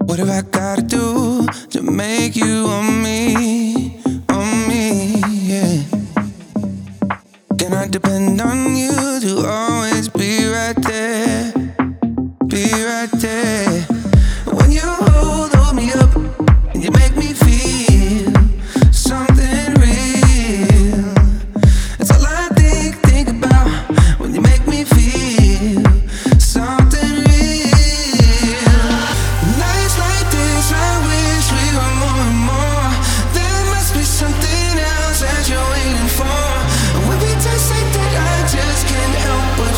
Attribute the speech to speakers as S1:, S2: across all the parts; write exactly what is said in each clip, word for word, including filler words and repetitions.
S1: What have I gotta do to make you on me, on me, yeah? Can I depend on you to always be right there, be right there? When you hold, hold me up and you make me feel something real. That's all I think, think about when you make me feel something real. Nights like this, I wish we were more and more. There must be something else that you're waiting for. When we touch like that, I just can't help but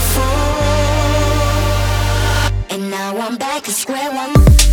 S1: fall.
S2: And now I'm back at square one.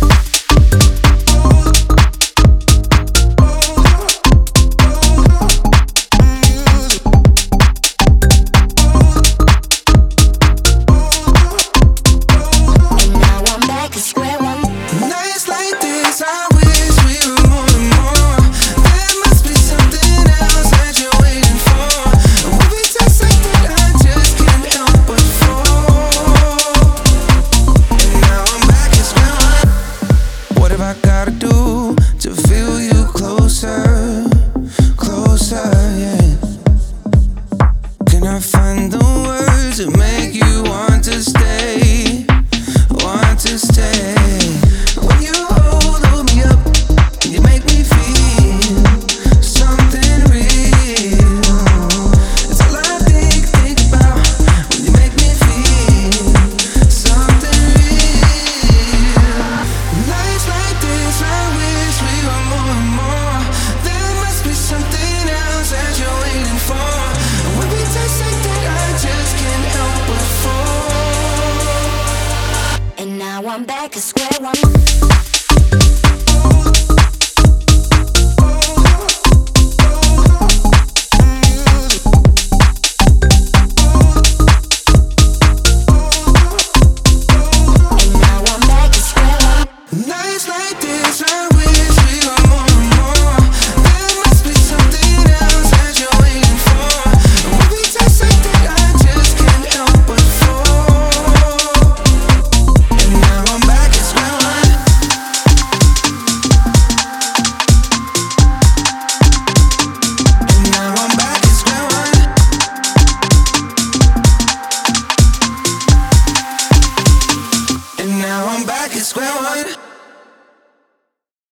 S1: Nights like this, I wish we were more and more. There must be something else that you're waiting for. When we touch like that, I just can't help but fall. And now I'm back at square one. What have I gotta do to feel you closer, closer, yeah? Can I find the words that make you want to stay, want to stay? When you hold, hold me up and you make me feel something real. It's all I think, think about when you make me feel something real. Nights like this, I wish we were more and more. There must be something else that you're waiting for. When we touch like that, I just can't help but fall.
S2: And now I'm back at square one.